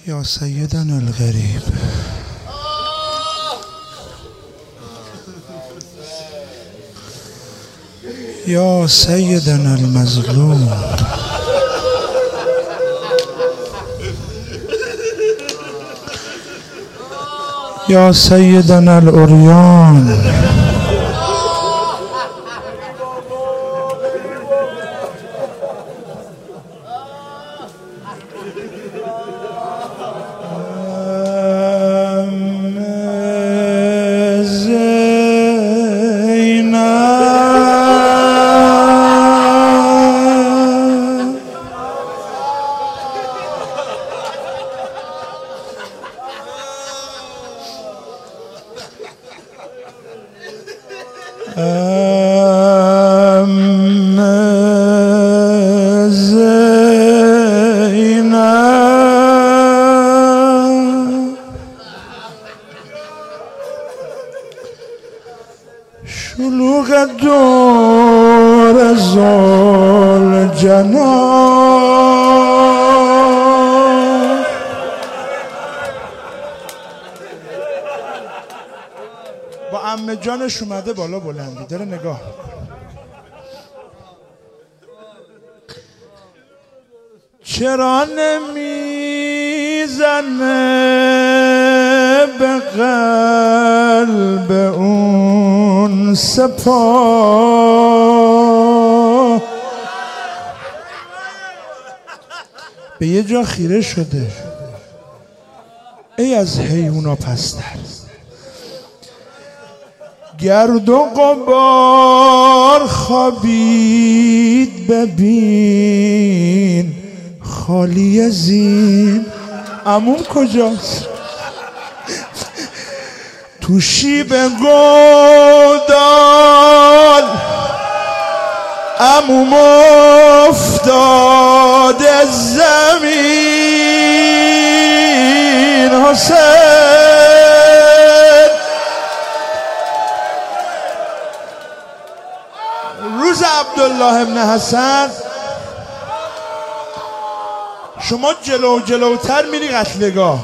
یا سیدنا الغریب یا سیدنا المظلوم یا سیدنا العریان شلوغ دور زلجنان با عمه جانش اومده بالا بلندی داره نگاه چرا نمیزنه به قلب اون سپاه به یه جا خیره شده ای از حیونا پستر گرد و غبار خوابید ببین خالی زین عموم کجاست تو شیب گودال عموم افتاده زمین حسین روز عبدالله ابن حسن شما جلوتر میری قتلگاه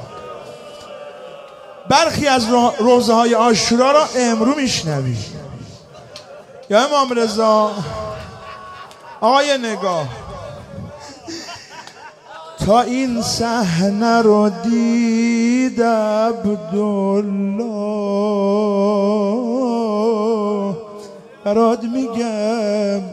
برخی از روزه های عاشورا را امرو میشنوی یا امام رضا آقای نگاه تا این صحنه رو دید عبدالله برات میگم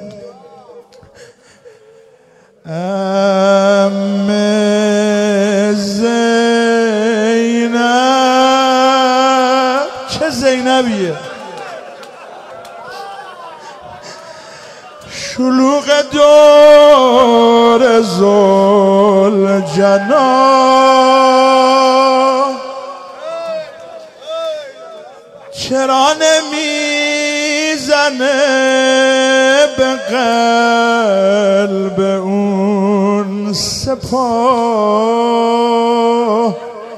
زینب چه زینبیه شلوغ دور زلجنان چرا نمیزنه به قلب اون سپاه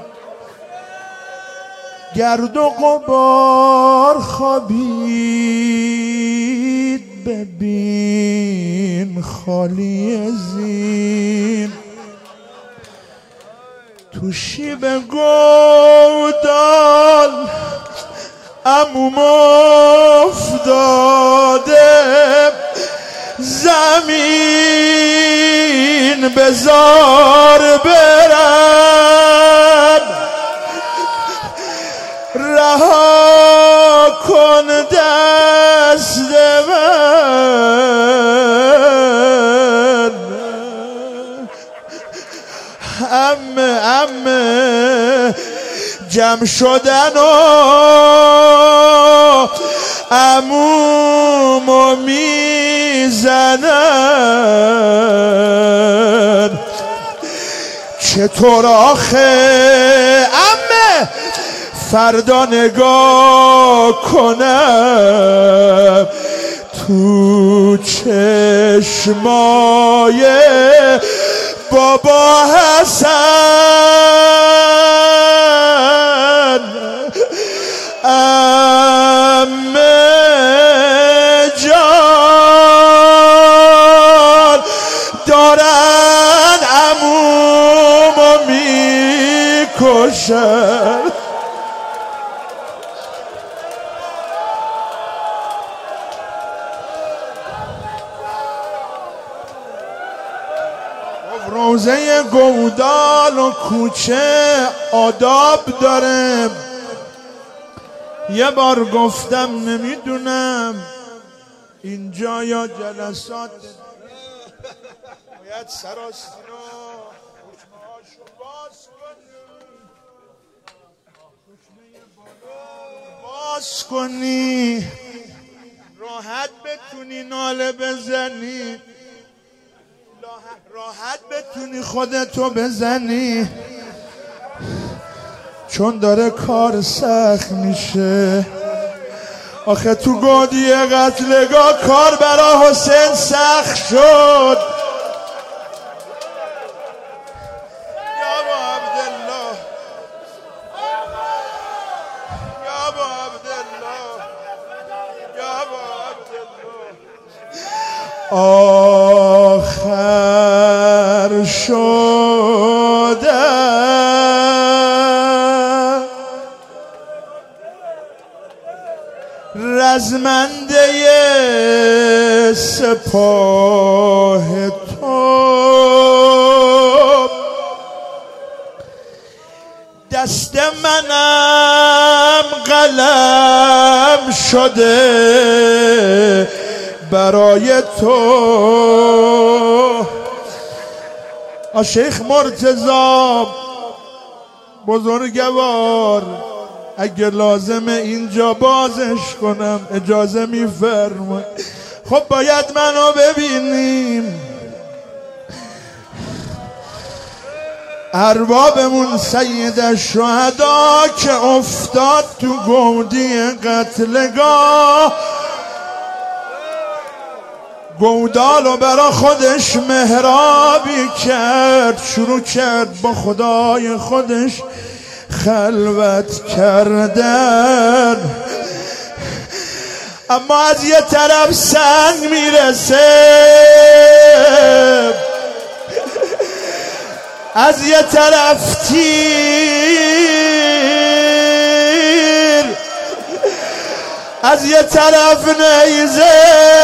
گرد و غبار خوابید ببین خالی زین تو شیب گودال عموم افتاده زمین بزار برن رها کن دست من عمه جمع شدن و عمومو میزنن چطور آخه عمه فردا نگاه کنم تو چشمای بابا حسن عمه جان دارن عمومو باشد. روزه گودال و کوچه آداب داره. یه بار گفتم نمیدونم اینجا یا جلسات باید سراستی رو حکمهاشو باز کنی، راحت بتونی ناله بزنی، راحت بتونی خودتو بزنی، چون داره کار سخت میشه. آخه تو گودی قتلگاه کار برا حسین سخت شد. یا ابا عبدالله، یا ابا عبدالله، یا ابا عبدالله. آخر شده رزمنده سپاه تو، دست منم قلم شده برای تو. شیخ مرتضی بزرگوار اگه لازمه اینجا بازش کنم اجازه میفرمایید؟ خب باید منو ببینیم. اربابمون سید الشهدا که افتاد تو گودی قتلگاه، گودالو برا خودش محرابی کرد، شروع کرد با خدای خودش خلوت کردن. اما از یه طرف سنگ میرسه، از یه طرف تیر، از یه طرف نیزه.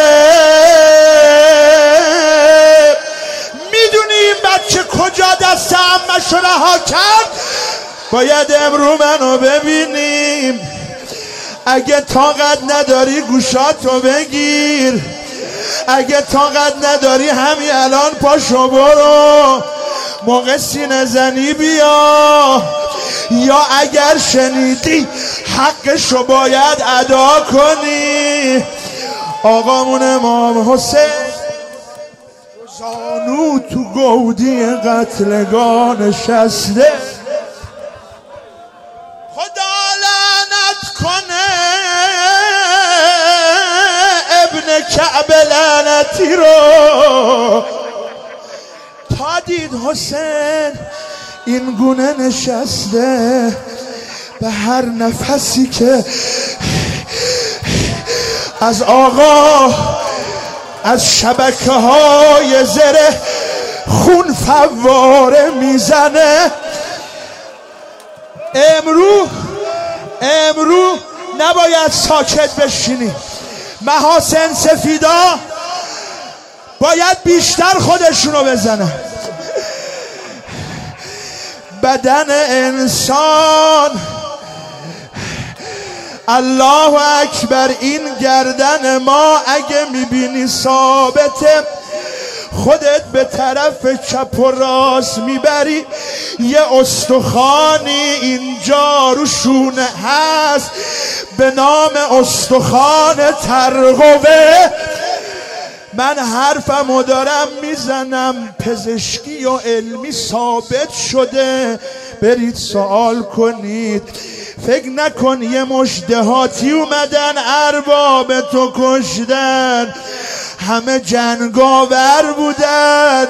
میدونی این بچه کجا دست عمشو رها کرد؟ باید امرو منو ببینیم. اگه طاقت نداری گوشاتو بگیر، اگه طاقت نداری همین الان پاشو برو موقع سینه زنی بیا، یا اگر شنیدی حقشو باید ادا کنی. آقامون امام حسین زانو تو گودی قتلگاه نشسته. خدا لعنت کنه ابن کعب لعنتی رو. تا دید حسین این گونه نشسته، به هر نفسی که از آقا از شبکه های زره خون فواره میزنه. امرو نباید ساکت بشینی. محاسن سفیدا باید بیشتر خودشونو بزنن. بدن انسان، الله اکبر، این گردن ما اگه میبینی ثابته، خودت به طرف چپ و راست میبری، یه استخوانی اینجا رو شونه هست به نام استخوان ترقوه. من حرفمو دارم میزنم، پزشکی و علمی ثابت شده، برید سوال کنید. فکر نکن یه مش دهاتی اومدن ارباب تو کشتن، همه جنگاور بودن.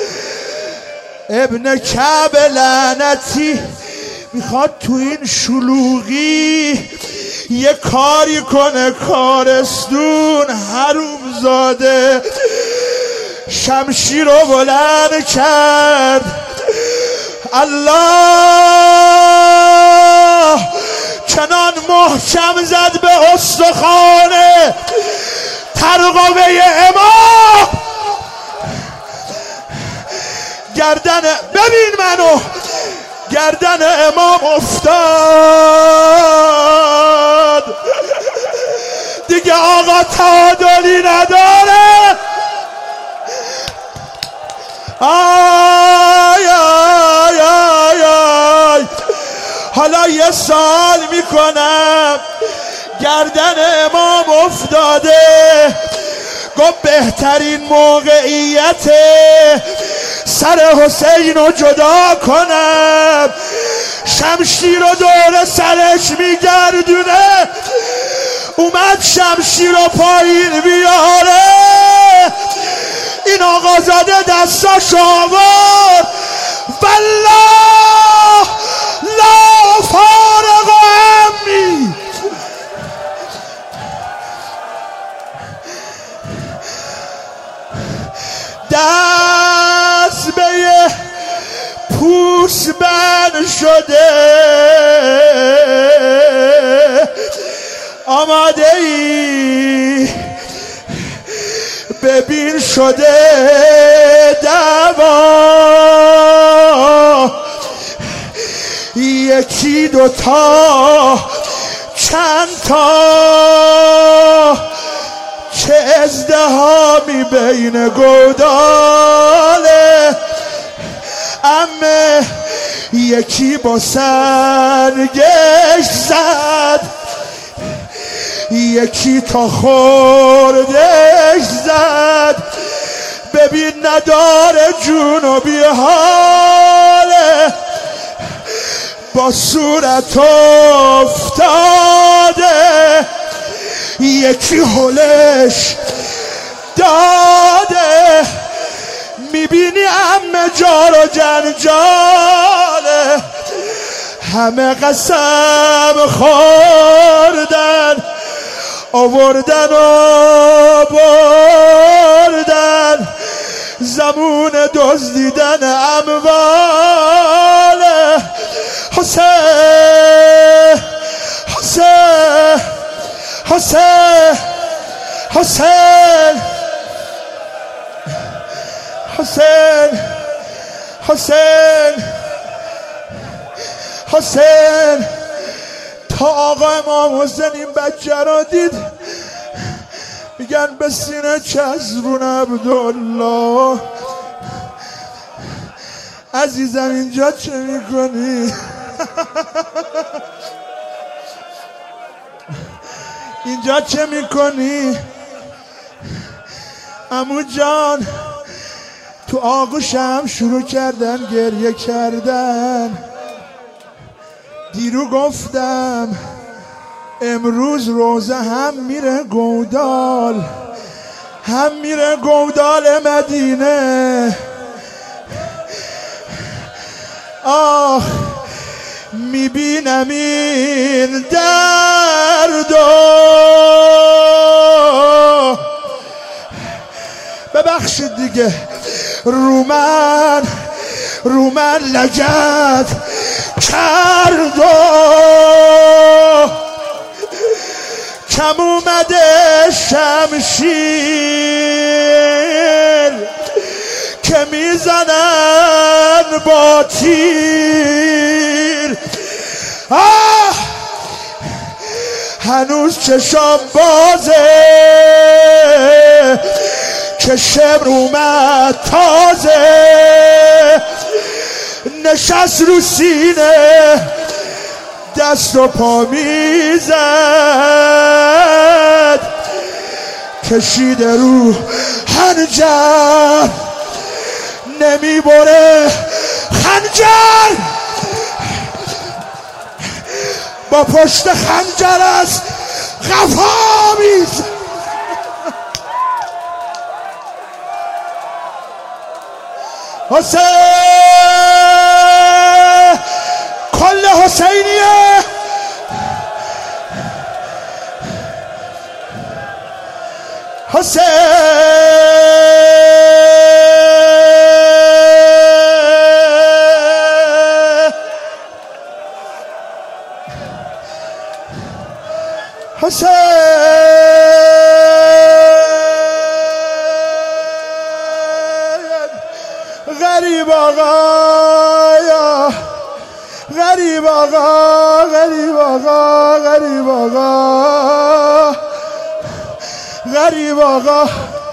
ابن کعب لعنتی میخواد تو این شلوغی یه کاری کنه، کارستون حروم زاده شمشیر رو بلند کرد، الله چنان محکم زد به استخانه ترقوه امام گردن، ببین منو، گردن امام افتاد دیگه آقا تعادلی نداره. آی آی آی آی. حالا یه سوال میکنم، گردن امام افتاده، گفت بهترین موقعیت سر حسین رو جدا کنم، شمشیر رو دور سرش میگردونه، اومد شمشیر رو پایین بیاره، این آقازاده دستاش آورد والله لا فارق عمی. دست به یه پوست بند شده، آماده ای ببین شده دوا، یکی دوتا چند تا، چه ازدهامی بین گوداله، امه یکی با سرگش زد، یکی تا خوردش زد، ببین نداره جنوبی حاله، با صورت افتاده، یکی هلش داده، میبینی همه جار و جنجاله، همه قسم خوردن، آوردن و بردن، زمون دزدیدن اموال حسین حسین حسین حسین حسین حسین حسین. تا آقا امام حسین این بچه را دید میگن به سینه چزرون عبدالله، عزیزم اینجا چه میکنی؟ اینجا چه میکنی؟ عمو جان تو آغوش هم شروع کردن گریه کردن، دیرو گفتم امروز روزه هم میره گودال، هم میره گودال مدینه، آه میبینم این دردو، ببخشید دیگه رو من لگد کرد و کم اومده شمشیر که میزنن با تیر، هنوز چشام بازه که شمر اومد تازه، نشست رو سینه دست و پا میزد، کشیده رو خنجر نمیبره خنجر، با پشت خنجر از قفا میزد. حسین کل حسینیه، حسین غریب آقا غریب آقا غریب آقا غریب آقا غریب آقا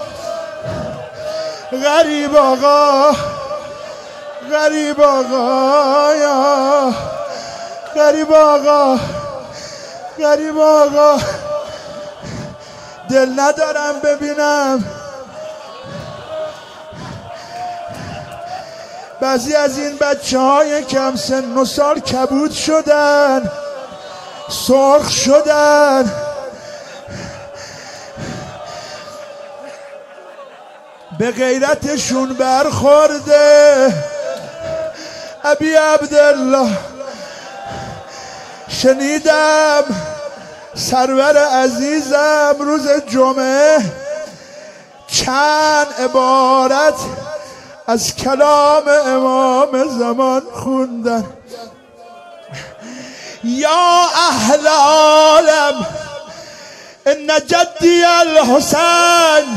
غریب آقا غریب آقا یا غریب آقا غریب آقا دل ندارم ببینم بعضی از این بچه های کم سن و سال کبود شدن، سرخ شدن، به غیرتشون برخورده. ابی عبدالله شنیدم سرور عزیزم روز جمعه چند عبارت از کلام امام زمان خوندن. یا اهل عالم ان جدی الحسین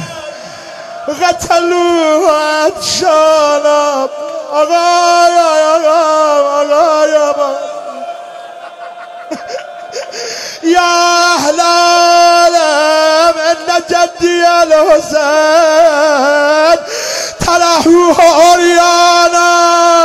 قتلوا عطشانا. آقا یا اهل عالم ان جدی الحسین ترحوه عریانا.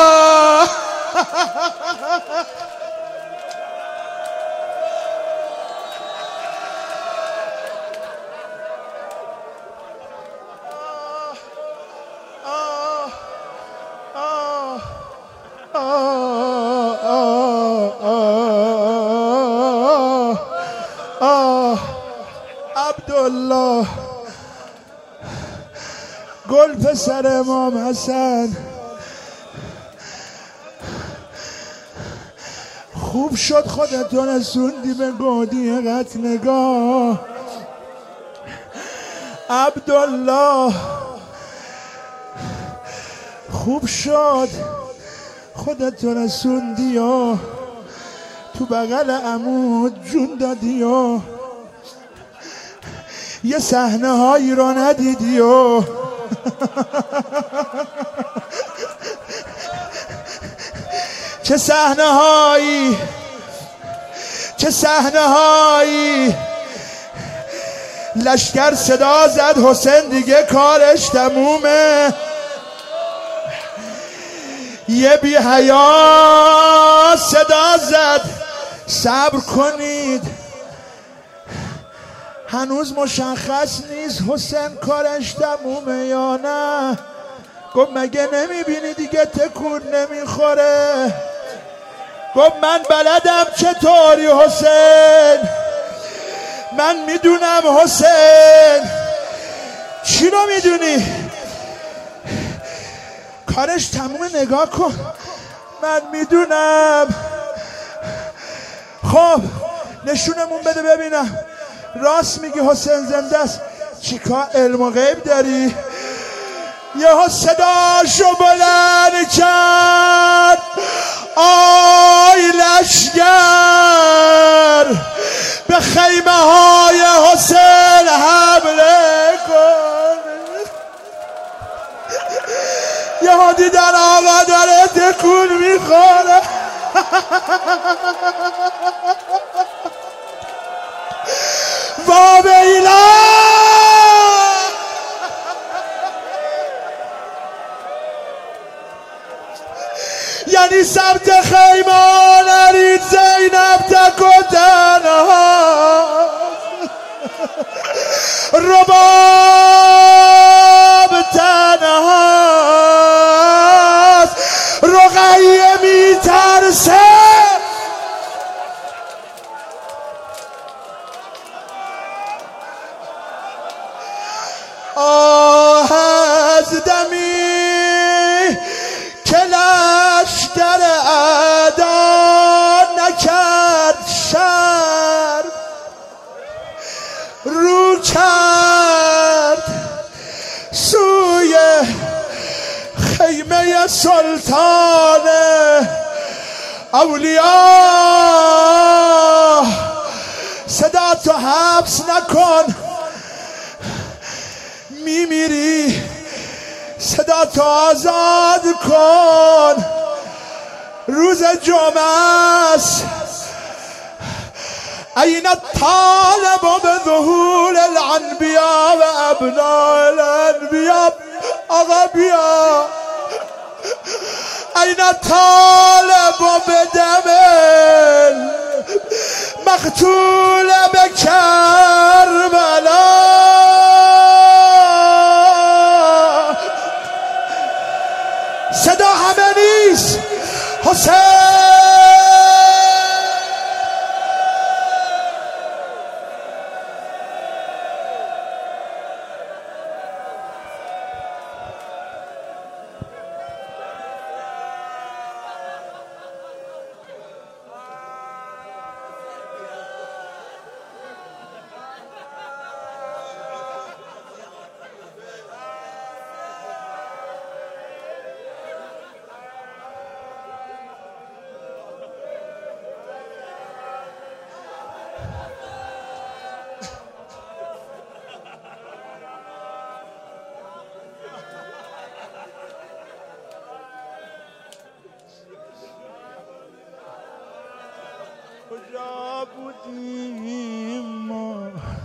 عبدالله گل پسر امام حسن، خوب شد خودتون رسوندی به گودی قتلگاه. عبدالله خوب شد خودتون رسوندی و تو بغل عمود جون دادی و یه صحنه هایی رو ندیدی و چه صحنه هایی، چه صحنه هایی. لشکر صدا زد حسین دیگه کارش تمومه. یه بی حیا صدا زد صبر کنید، هنوز مشخص نیست حسین کارش تمومه یا نه. گفت مگه نمیبینی دیگه تکون نمیخوره؟ گفت من بلدم چطوری حسین، من میدونم حسین. چی رو میدونی؟ کارش تمومه نگاه کن، من میدونم. خب نشونمون بده ببینم. راست میگی حسین زنده است؟ چیکار علم و غیب داری؟ یه صداشو بلند کرد آی لشکر به خیمه های حسین حمله کن. یه ها دیدن آقا داره تکون میخوره. وابیلا یعنی سمت خیمه نرید، زینب تک و تنها، رباب تنهاست، رقیه میترسه. آه از دمی که لشکر اعدا نکرد شر، رو کرد سوی خیمه سلطان اولیا. صدا تو حبس نکن میمیری، صدا تو آزاد کن. روز جمعه است، این الطالب بظهور الانبیاء و ابناء الانبیاء. آقا بیا. این الطالب بدم مقتول بکربلا. صدا همه نیست. حسین کجا بودیم ما؟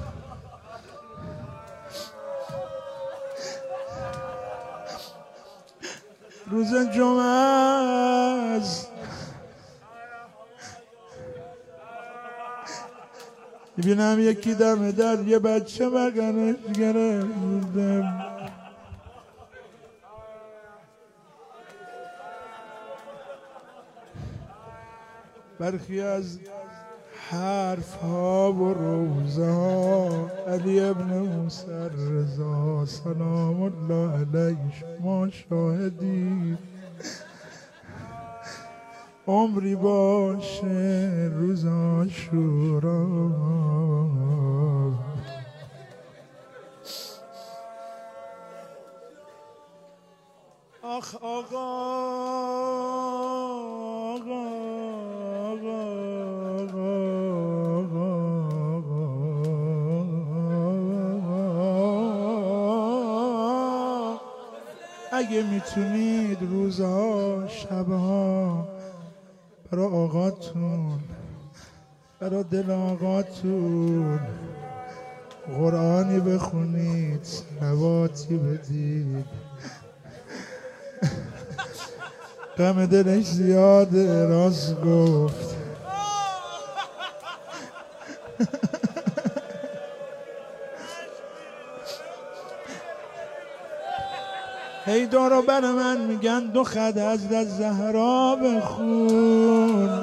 روز جمعه است، میبینم یکی دم در یه بچه بغلش گرفته، برخی از حرف ها و روزه ها علی ابن موسی رضا سلام الله علیه شما شاهدی. عمری باشه روز عاشورا، آخ آقا اگه میتونید روزها شبها برای آقاتون، برای دل آقاتون قرآنی بخونید، صلواتی بدید. غم دلش زیاده، راست گفت. هی دارو بر من میگن دو خط حضرت زهرا بخون،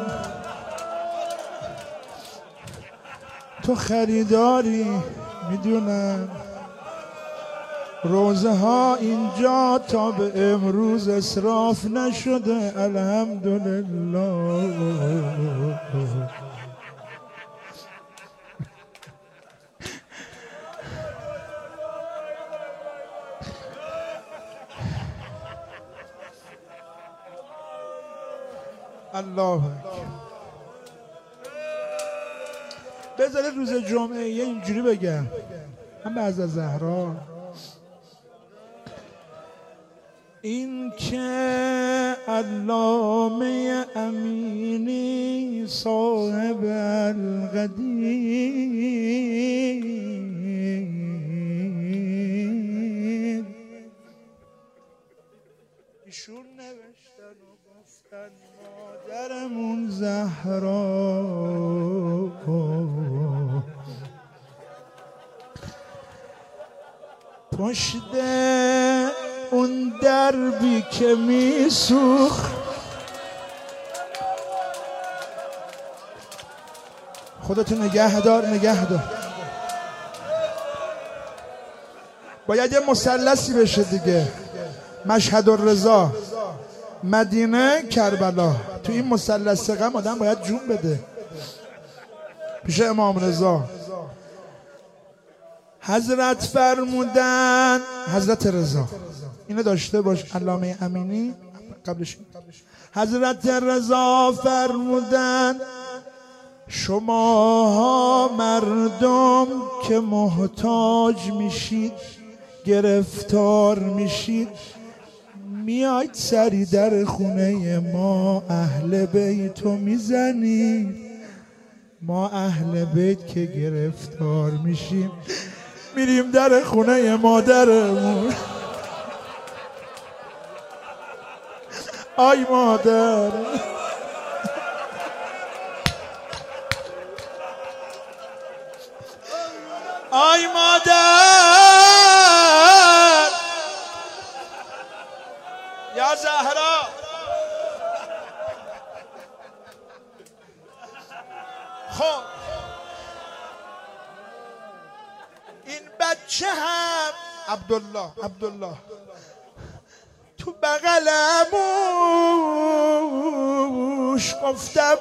تو خریداری میدونم. روزه ها اینجا تا به امروز اسراف نشده، الحمدلله. الله بذارید روز جمعه یه اینجوری بگم، هم به حضرت زهرا، این که علامه امینی صاحب القدیر، ایشون نوشتن و گفتن مادرمون زهرا پشت اون دربی که میسوخت، خودتو نگه دار. باید یه مثلثی بشه دیگه، مشهد الرضا، مدینه، کربلا. تو این مثلث غم آدم باید جون بده پیش امام رضا. حضرت فرمودن، حضرت رضا اینو داشته باش، علامه امینی قبلش. حضرت رضا فرمودن شما مردم که محتاج میشید، گرفتار میشید، میاید سری در خونه ما اهل بیتو میزنید. ما اهل بیت که گرفتار میشیم میریم در خونه مادرمون. آی مادر، آی مادر یا زهرا، خب این بچه هم عبدالله تو بغل عموش گفتم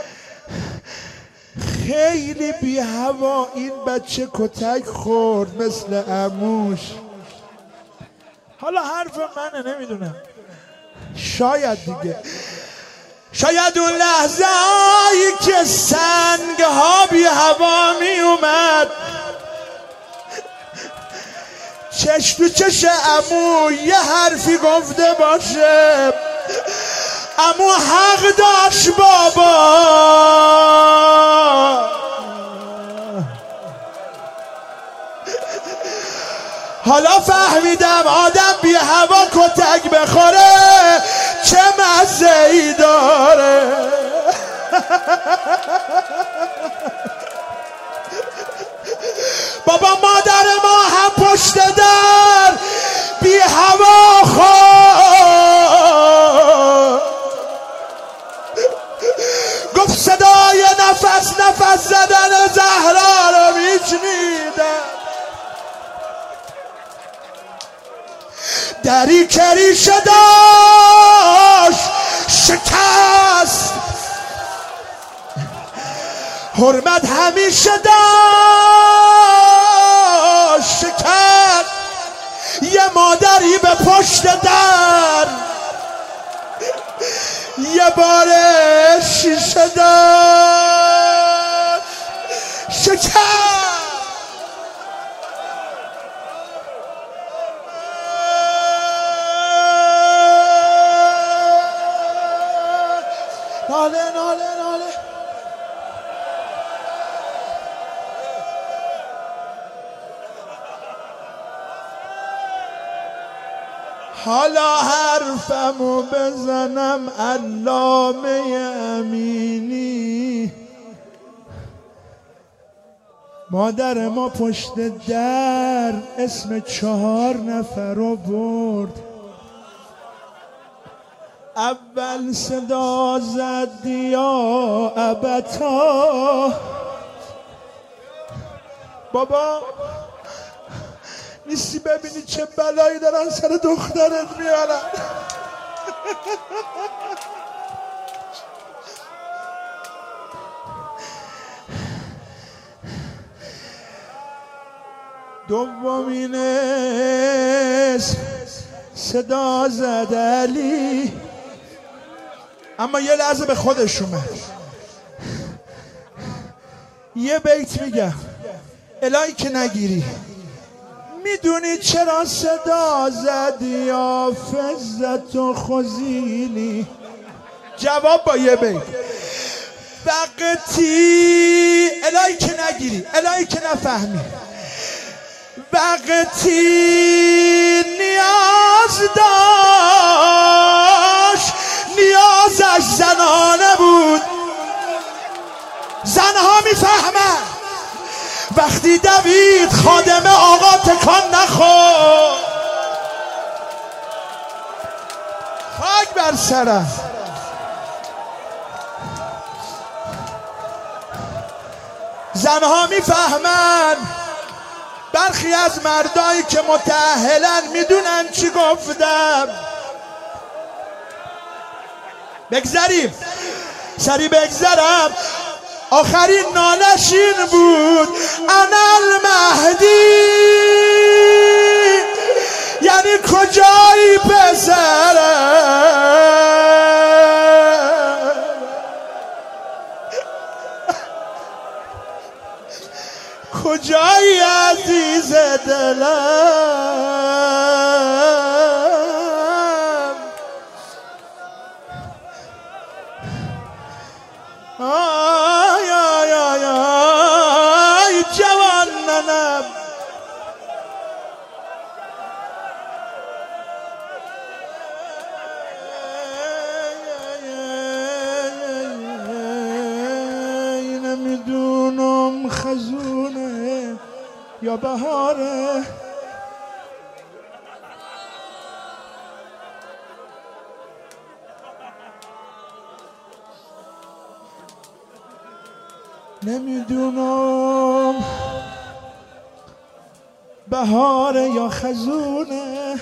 خیلی بی هوا این بچه کتک خورد مثل عموش. حالا حرف منه، نمیدونم، شاید دیگه، شاید اون لحظه هایی که سنگ ها بی هوا می اومد چش تو چش عمو یه حرفی گفته باشه، عمو حق داشت بابا. حالا فهمیدم آدم بی هوا کتک بخوره چه مزه ای داره. بابا مادر ما هم پشت در بی هوا خورد، گفت صدای نفس زدن زهرا رو میشنیدم. دری که ریشه داشت شکست، حرمت همیشه داشت شکست. یه مادری به پشت در یه بار شیشه داشت شکست. ناله ناله ناله. حالا حرفمو بزنم علامه امینی، مادر ما پشت در اسم 4 نفر رو برد. اول صدا زد یا ابتا، بابا نیستی ببینی چه بلایی دارن سر دخترت میارن؟ دومین صدا زد علی، اما یه لحظه به خودش اومد. یه بیت میگم الهی که نگیری، میدونی چرا صدا زدی حافظت و خزیلی؟ جواب با یه بیت، وقتی الهی که نگیری، الهی که نفهمی، وقتی نیاز داشت نیازش زنانه بود. زنها میفهمن. وقتی دوید خادم آقا تکان نخورد. خاک بر سرم. زنها میفهمن. برخی از مردایی که متأهلن میدونن چی گفتم. بگذریم، سری بگذرم. آخرین نالش این بود انا المهدی، یعنی کجایی پسرم؟ ز دلم آی آی آی آی جوانم نمیدونم خزونه یا بهاره نمیدونم بهاره یا خزونه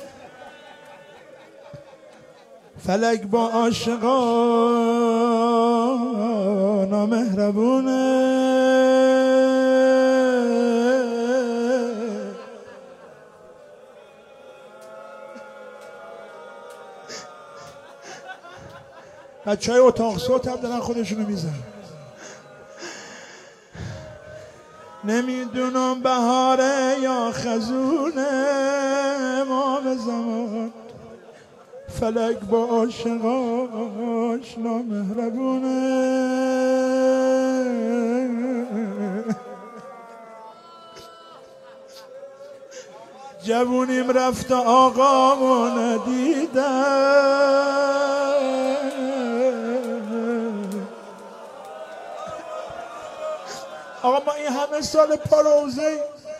فلک با عاشقان مهربونه بچه های اتاق صوت هم دارن خودشونو میزن نمیدونم بهاره یا خزونه امام زمان فلک با عاشقاش نامهربونه جوونیم رفت آقامو ندیدم آقا ما این همه سال پاروزه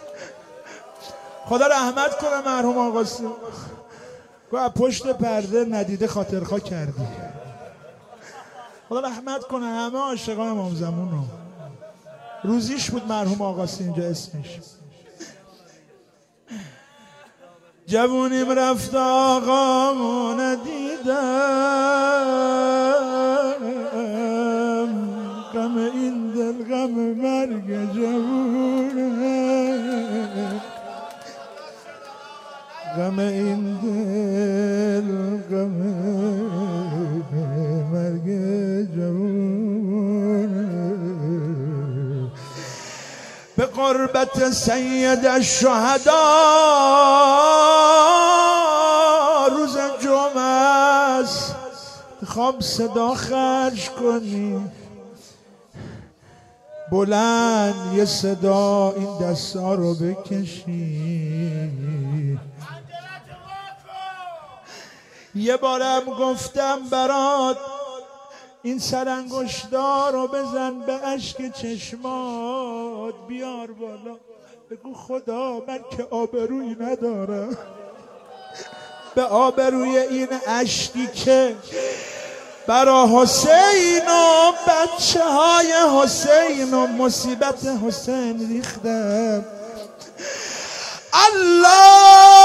خدا رحمت کنه مرحوم آقا گوه پشت پرده ندیده خاطرخواه کردی خدا رحمت کنه همه عاشقان امام زمان رو روزیش بود مرحوم آقا اینجا اسمش جوونیم رفت آقامو ندیدم غم این دل غم مرگ جوونه غم این دل غم مرگ جوونه به قربت سید الشهدا روز جمعه است خواب صدا خرج کنی بلند یه صدا این دستا رو بکشی یه بارم گفتم برات این سرانگشتا رو بزن به اشک چشمات بیار بالا بگو خدا من که آبرویی ندارم به آبروی این اشکی که برا حسین و بچه های حسین و مصیبت حسین ریختم الله